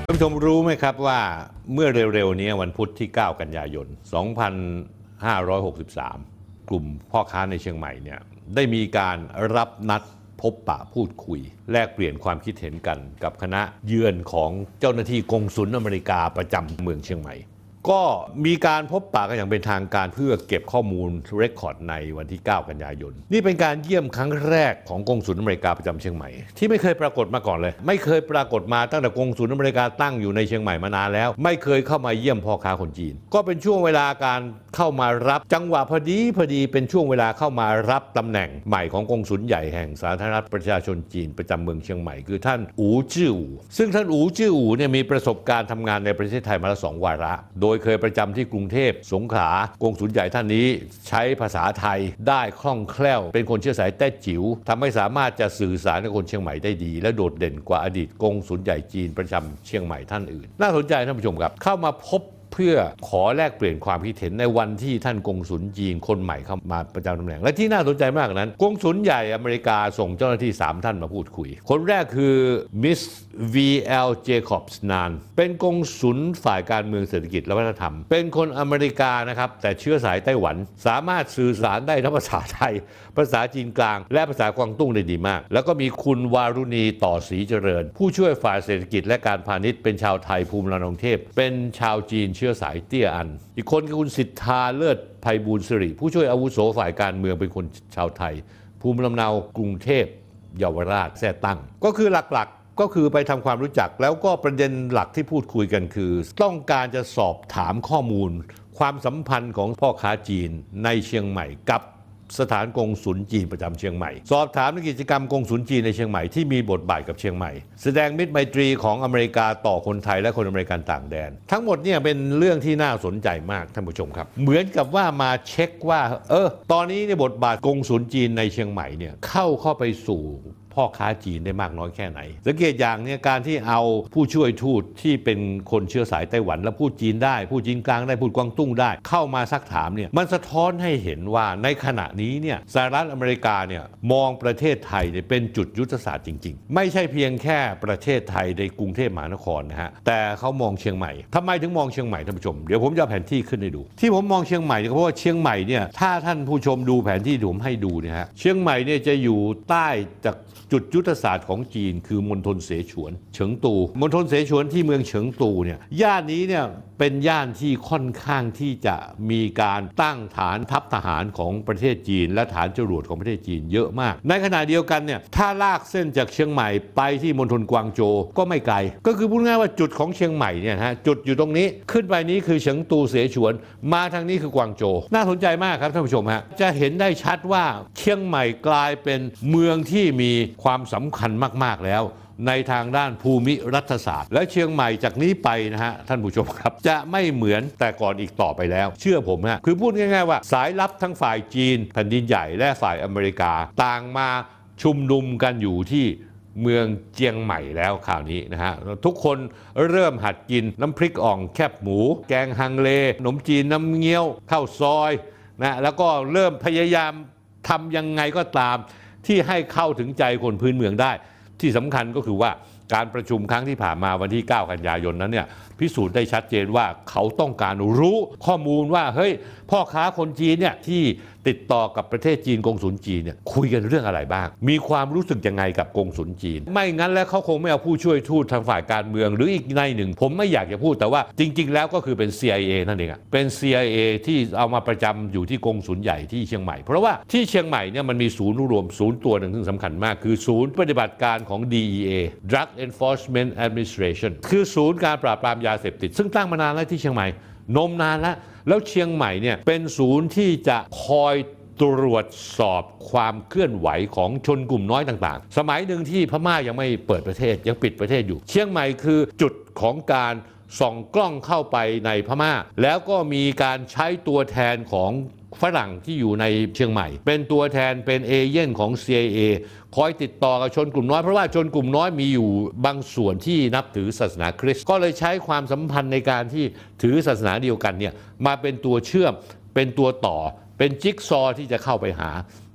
ท่านผู้ชมรู้ไหมครับว่าเมื่อเร็วๆนี้วันพุธที่ 9 กันยายน 2563 กลุ่มพ่อค้าในเชียงใหม่เนี่ยได้มีการรับนัดพบปะพูดคุยแลกเปลี่ยนความคิดเห็นกันกับคณะเยือนของเจ้าหน้าที่กงสุลอเมริกาประจำเมืองเชียงใหม่ก็มีการพบปะกันอย่างเป็นทางการเพื่อเก็บข้อมูลเรคคอร์ดในวันที่ 9 กันยายนนี่เป็นการเยี่ยมครั้งแรกของกงสุลอเมริกาประจำเชียงใหม่ที่ไม่เคยปรากฏมาก่อนเลยไม่เคยปรากฏมาตั้งแต่กงสุลอเมริกาตั้งอยู่ในเชียงใหม่มานานแล้วไม่เคยเข้ามาเยี่ยมพ่อค้าคนจีนก็เป็นช่วงเวลาการเข้ามารับจังหวะพอดีเป็นช่วงเวลาเข้ามารับตำแหน่งใหม่ของกงสุลใหญ่แห่งสาธารณรัฐประชาชนจีนประจำเมืองเชียงใหม่คือท่านอู๋จื้ออู่ซึ่งท่านอู๋จื้ออู่เนี่ยมีประสบการณ์ทำงานในประเทศไทยมาแล้ว2 วาระโดยเคยประจำที่กรุงเทพสงขลากงสุลใหญ่ท่านนี้ใช้ภาษาไทยได้คล่องแคล่วเป็นคนเชื้อสายแต้จิ๋วทำให้สามารถจะสื่อสารกับคนเชียงใหม่ได้ดีและโดดเด่นกว่าอดีตกงสุลใหญ่จีนประจำเชียงใหม่ท่านอื่นน่าสนใจท่านผู้ชมครับเข้ามาพบเพื่อขอแลกเปลี่ยนความคิดเห็นในวันที่ท่านกงสุลจีนคนใหม่เข้ามาประจำตำแหน่งและที่น่าสนใจมากนั้นกงสุลใหญ่อเมริกาส่งเจ้าหน้าที่3 ท่านมาพูดคุยคนแรกคือมิส V.L. Jacobs นานเป็นกงสุลฝ่ายการเมืองเศรษฐกิจและวัฒนธรรมเป็นคนอเมริกานะครับแต่เชื้อสายไต้หวันสามารถสื่อสารได้ทั้งภาษาไทยภาษาจีนกลางและภาษากวางตุ้งได้ดีมากแล้วก็มีคุณวารุณีต่อศรีเจริญผู้ช่วยฝ่ายเศรษฐกิจและการพาณิชย์เป็นชาวไทยภูมิลำเนาเทพเป็นชาวจีนเชื้อสายเตี้ยอันอีกคนคือคุณสิทธาเลิศไพบูลย์สิริผู้ช่วยอาวุโสฝ่ายการเมืองเป็นคนชาวไทยภูมิลำเนากรุงเทพเยาวราชแท้ตั้งก็คือหลักๆก็คือไปทำความรู้จักแล้วก็ประเด็นหลักที่พูดคุยกันคือต้องการจะสอบถามข้อมูลความสัมพันธ์ของพ่อค้าจีนในเชียงใหม่กับสถานกงสุลจีนประจำเชียงใหม่สอบถามในกิจกรรมกงสุลจีนในเชียงใหม่ที่มีบทบาทกับเชียงใหม่แสดงมิตรไมตรีของอเมริกาต่อคนไทยและคนอเมริกันต่างแดนทั้งหมดเนี่ยเป็นเรื่องที่น่าสนใจมากท่านผู้ชมครับเหมือนกับว่ามาเช็คว่าตอนนี้ในบทบาทกงสุลจีนในเชียงใหม่เนี่ยเข้าไปสู่พ่อค้าจีนได้มากน้อยแค่ไหนสังเกตอย่างเนี่ยการที่เอาผู้ช่วยทูตที่เป็นคนเชื้อสายไต้หวันและพูดจีนได้พูดจีนกลางได้พูดกวางตุ้งได้เข้ามาซักถามเนี่ยมันสะท้อนให้เห็นว่าในขณะนี้เนี่ยสหรัฐอเมริกาเนี่ยมองประเทศไทยเนี่ยเป็นจุดยุทธศาสตร์จริงๆไม่ใช่เพียงแค่ประเทศไทยในกรุงเทพมหานครนะฮะแต่เขามองเชียงใหม่ทำไมถึงมองเชียงใหม่ท่านผู้ชมเดี๋ยวผมจะเอาแผนที่ขึ้นให้ดูที่ผมมองเชียงใหม่เพราะว่าเชียงใหม่เนี่ยถ้าท่านผู้ชมดูแผนที่ผมให้ดูเนี่ยฮะเชียงใหม่เนี่ยจะอยู่ใต้จากจุดยุทธศาสตร์ของจีนคือมณฑลเสฉวนเฉิงตูมณฑลเสฉวนที่เมืองเฉิงตูเนี่ยย่านนี้เนี่ยเป็นย่านที่ค่อนข้างที่จะมีการตั้งฐานทัพทหารของประเทศจีนและฐานจรวดของประเทศจีนเยอะมากในขณะเดียวกันเนี่ยถ้าลากเส้นจากเชียงใหม่ไปที่มณฑลกวางโจวก็ไม่ไกลก็คือพูดง่ายว่าจุดของเชียงใหม่เนี่ยฮะจุดอยู่ตรงนี้ขึ้นไปนี้คือเฉิงตูเสฉวนมาทางนี้คือกวางโจวน่าสนใจมากครับท่านผู้ชมฮะจะเห็นได้ชัดว่าเชียงใหม่กลายเป็นเมืองที่มีความสำคัญมากๆแล้วในทางด้านภูมิรัฐศาสตร์และเชียงใหม่จากนี้ไปนะฮะท่านผู้ชมครับจะไม่เหมือนแต่ก่อนอีกต่อไปแล้วเชื่อผมฮะคือพูดง่ายๆว่าสายลับทั้งฝ่ายจีนแผ่นดินใหญ่และฝ่ายอเมริกาต่างมาชุมนุมกันอยู่ที่เมืองเจียงใหม่แล้วคราวนี้นะฮะทุกคนเริ่มหัดกินน้ำพริกอ่องแคบหมูแกงฮังเลขนมจีนน้ำเงี้ยวข้าวซอยนะแล้วก็เริ่มพยายามทำยังไงก็ตามที่ให้เข้าถึงใจคนพื้นเมืองได้ที่สำคัญก็คือว่าการประชุมครั้งที่ผ่านมาวันที่ 9 กันยายนนั้นเนี่ยพิสูจน์ได้ชัดเจนว่าเขาต้องการรู้ข้อมูลว่าเฮ้ยพ่อค้าคนจีนเนี่ยที่ติดต่อกับประเทศจีนกงสุลจีนเนี่ยคุยกันเรื่องอะไรบ้างมีความรู้สึกยังไงกับกงสุลจีนไม่งั้นแล้วเขาคงไม่เอาผู้ช่วยทูตทางฝ่ายการเมืองหรืออีกในหนึ่งผมไม่อยากจะพูดแต่ว่าจริงๆแล้วก็คือเป็น CIA นั่นเองเป็น CIA ที่เอามาประจำอยู่ที่กงสุลใหญ่ที่เชียงใหม่เพราะว่าที่เชียงใหม่เนี่ยมันมีศูนย์รวมศูนย์ตัวหนึ่งซึ่งสำคัญมากคือศูนย์ปฏิบัติการของ DEA Drug Enforcement Administration คือศูนย์การปราบปรามยาเสพติดซึ่งตั้งมานานแล้วที่เชียงใหม่นมนานแล้วเชียงใหม่เนี่ยเป็นศูนย์ที่จะคอยตรวจสอบความเคลื่อนไหวของชนกลุ่มน้อยต่างๆสมัยหนึ่งที่พม่ายังไม่เปิดประเทศยังปิดประเทศอยู่เชียงใหม่คือจุดของการส่องกล้องเข้าไปในพม่าแล้วก็มีการใช้ตัวแทนของฝรั่งที่อยู่ในเชียงใหม่เป็นตัวแทนเป็นเอเย่นของ CIA คอยติดต่อกับชนกลุ่มน้อยเพราะว่าชนกลุ่มน้อยมีอยู่บางส่วนที่นับถือศาสนาคริสต์ก็เลยใช้ความสัมพันธ์ในการที่ถือศาสนาเดียวกันเนี่ยมาเป็นตัวเชื่อมเป็นตัวต่อเป็นจิ๊กซอว์ที่จะเข้าไปหา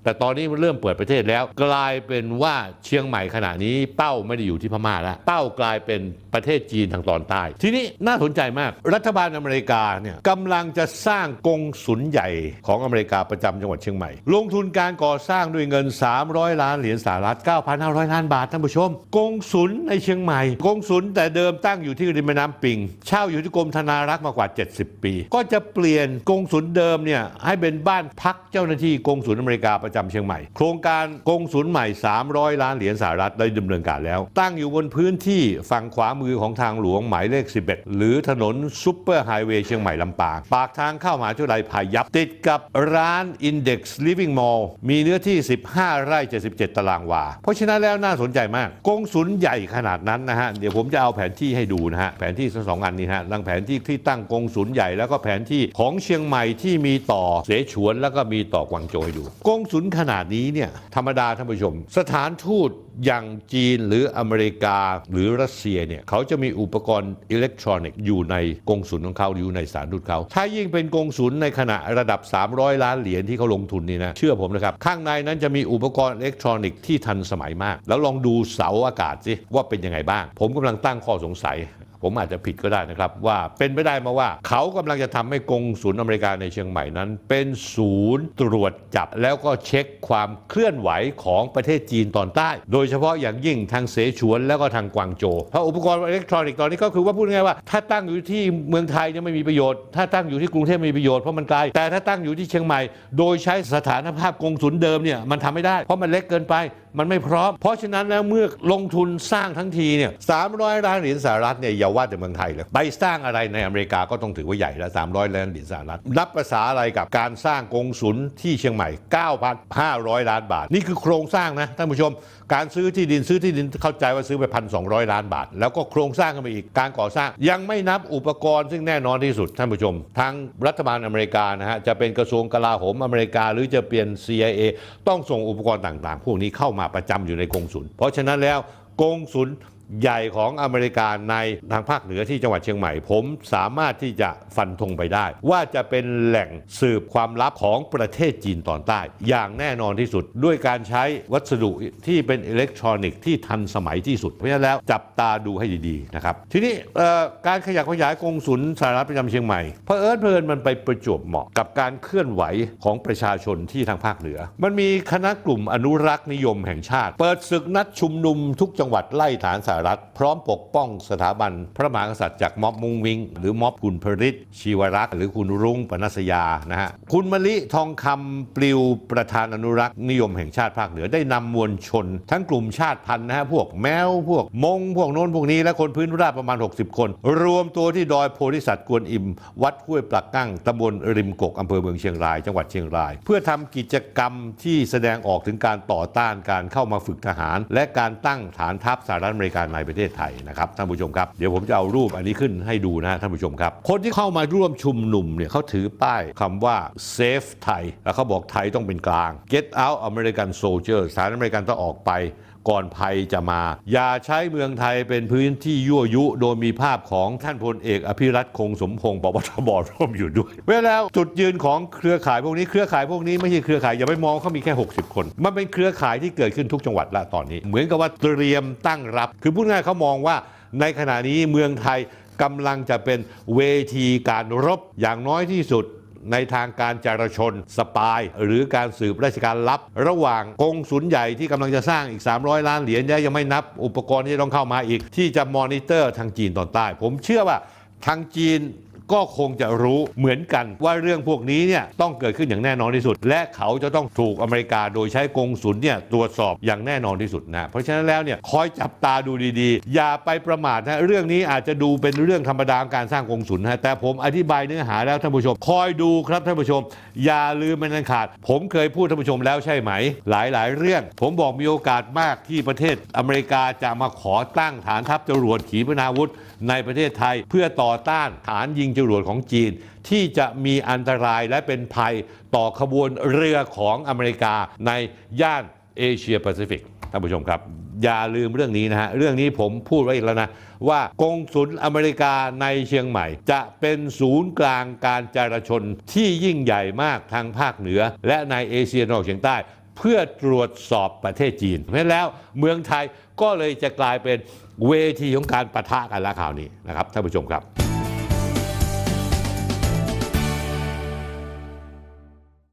แต่ตอนนี้มันเริ่มเปิดประเทศแล้วกลายเป็นว่าเชียงใหม่ขณะนี้เป้าไม่ได้อยู่ที่พม่าแล้วเป้ากลายเป็นประเทศจีนทางตอนใต้ทีนี้น่าสนใจมากรัฐบาลอเมริกาเนี่ยกำลังจะสร้างกงสุลใหญ่ของอเมริกาประจำจังหวัดเชียงใหม่ลงทุนการก่อสร้างด้วยเงิน300 ล้านเหรียญสหรัฐ 9,500 ล้านบาทท่านผู้ชมกงสุลในเชียงใหม่กงสุลแต่เดิมตั้งอยู่ที่ริมแม่น้ำปิงเช่าอยู่ที่กรมธนารักษ์มากว่า70 ปีก็จะเปลี่ยนกงสุลเดิมเนี่ยให้เป็นบ้านพักเจ้าหน้าที่กงสุลอเมริกาประจำเชียงใหม่โครงการกงสุลใหม่300 ล้านเหรียญสหรัฐได้ดำเนินการแล้วตั้งอยู่บนพื้นที่ฝั่งขวามือของทางหลวงหมายเลข11หรือถนนซุปเปอร์ไฮเวย์เชียงใหม่ลำปางปากทางเข้ามหาวิทยาลัยพายัพติดกับร้าน Index Living Mall มีเนื้อที่15 ไร่ 77 ตารางวาเพราะฉะนั้นแล้วน่าสนใจมากกงสุลใหญ่ขนาดนั้นนะฮะเดี๋ยวผมจะเอาแผนที่ให้ดูนะฮะแผนที่2 อันนี้ฮะดังแผนที่ที่ตั้งกงสุลใหญ่แล้วก็แผนที่ของเชียงใหม่ที่มีต่อเสฉวนแล้วก็มีต่อกวางโจวให้ดูกงสุลขนาดนี้เนี่ยธรรมดาท่านผู้ชมสถานทูตอย่างจีนหรืออเมริกาหรือรัสเซียเนี่ยเขาจะมีอุปกรณ์อิเล็กทรอนิกส์อยู่ในกงสุลของเขาอยู่ในสถานทูตเขาถ้ายิ่งเป็นกงสุลในขณะระดับ300 ล้านเหรียญที่เขาลงทุนนี่นะเชื่อผมนะครับข้างในนั้นจะมีอุปกรณ์อิเล็กทรอนิกส์ที่ทันสมัยมากแล้วลองดูเสาอากาศสิว่าเป็นยังไงบ้างผมกำลังตั้งข้อสงสัยผมอาจจะผิดก็ได้นะครับว่าเป็นไปได้มาว่าเขากำลังจะทำให้กงสุลอเมริกาในเชียงใหม่นั้นเป็นศูนย์ตรวจจับแล้วก็เช็คความเคลื่อนไหวของประเทศจีนตอนใต้โดยเฉพาะอย่างยิ่งทางเสฉวนแล้วก็ทางกวางโจวเพราะอุปกรณ์อิเล็กทรอนิกส์ตอนนี้ก็คือว่าพูดง่ายๆว่าถ้าตั้งอยู่ที่เมืองไทยเนี่ยไม่มีประโยชน์ถ้าตั้งอยู่ที่กรุงเทพไม่มีประโยชน์เพราะมันไกลแต่ถ้าตั้งอยู่ที่เชียงใหม่โดยใช้สถานภาพกงสุลเดิมเนี่ยมันทำไม่ได้เพราะมันเล็กเกินไปมันไม่พร้อมเพราะฉะนั้นแล้วเมื่อลงทุนสร้างทั้งทีเนี่ย300 ล้านเหรียญสหรัฐเนี่ยอย่าว่าแต่เมืองไทยเลยไปสร้างอะไรในอเมริกาก็ต้องถือว่าใหญ่แล้ว300 ล้านเหรียญสหรัฐนับภาษาอะไรกับการสร้างกงสุลที่เชียงใหม่ 9,500 ล้านบาทนี่คือโครงสร้างนะท่านผู้ชมการซื้อที่ดินเข้าใจว่าซื้อไป 1,200 ล้านบาทแล้วก็โครงสร้างกันไปอีกการก่อสร้างยังไม่นับอุปกรณ์ซึ่งแน่นอนที่สุดท่านผู้ชมทางรัฐบาลอเมริกานะฮะจะเป็นกระทรวงกลาโหมอเมริกาหรือจะเปลี่ยน CIA ต้องส่งอุปกรณ์ต่างๆพวกนี้เข้ามาประจำอยู่ในกงสุลเพราะฉะนั้นแล้วกงสุลใหญ่ของอเมริกาในทางภาคเหนือที่จังหวัดเชียงใหม่ผมสามารถที่จะฟันธงไปได้ว่าจะเป็นแหล่งสืบความลับของประเทศจีนตอนใต้อย่างแน่นอนที่สุดด้วยการใช้วัสดุที่เป็นอิเล็กทรอนิกส์ที่ทันสมัยที่สุดเพราะฉะนั้นแล้วจับตาดูให้ดีๆนะครับทีนี้การขยายกงสุลสหรัฐประจำเชียงใหม่เพลินมันไปประจวบเหมาะกับการเคลื่อนไหวของประชาชนที่ทางภาคเหนือมันมีคณะกลุ่มอนุรักษ์นิยมแห่งชาติเปิดศึกนัดชุมนุมทุกจังหวัดไล่ฐานสหรัฐพร้อมปกป้องสถาบันพระมหากษัตริย์จากม็อบมุงมิงหรือม็อบคุณพริตชีวรักษ์หรือคุณรุ่งปนัสยานะฮะคุณมลิทองคำปลิวประธานอนุรักษ์นิยมแห่งชาติภาคเหนือได้นำมวลชนทั้งกลุ่มชาติพันธุ์นะฮะพวกแมวพวกมงพวกโน้นพวกนี้และคนพื้นราบประมาณ60 คนรวมตัวที่ดอยโพธิสัตว์กวนอิมวัดห้วยปลักกั้งตำบลริมกกอำเภอเมืองเชียงรายจังหวัดเชียงรายเพื่อทำกิจกรรมที่แสดงออกถึงการต่อต้านการเข้ามาฝึกทหารและการตั้งฐานทัพสหรัฐอเมริกาในประเทศไทยนะครับท่านผู้ชมครับเดี๋ยวผมจะเอารูปอันนี้ขึ้นให้ดูนะท่านผู้ชมครับคนที่เข้ามาร่วมชุมนุมเนี่ยเขาถือป้ายคำว่า Save Thai แล้วเขาบอกไทยต้องเป็นกลาง Get out American soldier สหรัฐอเมริกันต้องออกไปก่อนภัยจะมาอย่าใช้เมืองไทยเป็นพื้นที่ยั่วยุโดยมีภาพของท่านพลเอกอภิรัตคงสมพงศ์ปปทบร่วมอยู่ด้วยเวลาจุดยืนของเครือข่ายพวกนี้เครือข่ายพวกนี้ไม่ใช่เครือข่ายอย่าไปมองเขามีแค่60 คนมันเป็นเครือข่ายที่เกิดขึ้นทุกจังหวัดละตอนนี้เหมือนกับว่าเตรียมตั้งรับคือพูดง่ายเขามองว่าในขณะนี้เมืองไทยกำลังจะเป็นเวทีการรบอย่างน้อยที่สุดในทางการจราชนสปายหรือการสืบราชการลับระหว่างกงสุลใหญ่ที่กำลังจะสร้างอีก300 ล้านเหรียญยังไม่นับอุปกรณ์ที่ต้องเข้ามาอีกที่จะมอนิเตอร์ทางจีนตอนใต้ผมเชื่อว่าทางจีนก็คงจะรู้เหมือนกันว่าเรื่องพวกนี้เนี่ยต้องเกิดขึ้นอย่างแน่นอนที่สุดและเขาจะต้องถูกอเมริกาโดยใช้กงสุลเนี่ยตรวจสอบอย่างแน่นอนที่สุดนะเพราะฉะนั้นแล้วเนี่ยคอยจับตาดูดีๆอย่าไปประมาทนะเรื่องนี้อาจจะดูเป็นเรื่องธรรมดาการสร้างกงสุลนะแต่ผมอธิบายเนื้อหาแล้วท่านผู้ชมคอยดูครับท่านผู้ชมอย่าลืมมันขาดผมเคยพูดท่านผู้ชมแล้วใช่ไหมหลายๆเรื่องผมบอกมีโอกาสมากที่ประเทศอเมริกาจะมาขอตั้งฐานทัพจรวดขีปนาวุธในประเทศไทยเพื่อต่อต้านฐานยิงจรวดของจีนที่จะมีอันตรายและเป็นภัยต่อขบวนเรือของอเมริกาในย่านเอเชียแปซิฟิกท่านผู้ชมครับอย่าลืมเรื่องนี้นะฮะเรื่องนี้ผมพูดไว้อีกแล้วนะว่ากงสุลอเมริกาในเชียงใหม่จะเป็นศูนย์กลางการจราชนที่ยิ่งใหญ่มากทางภาคเหนือและในเอเชียตะวันออกเฉียงใต้เพื่อตรวจสอบประเทศจีนเพราะฉะนั้นแล้วเมืองไทยก็เลยจะกลายเป็นเวทีของการปะทะกันแล้วคราวนี้นะครับท่านผู้ชมครับ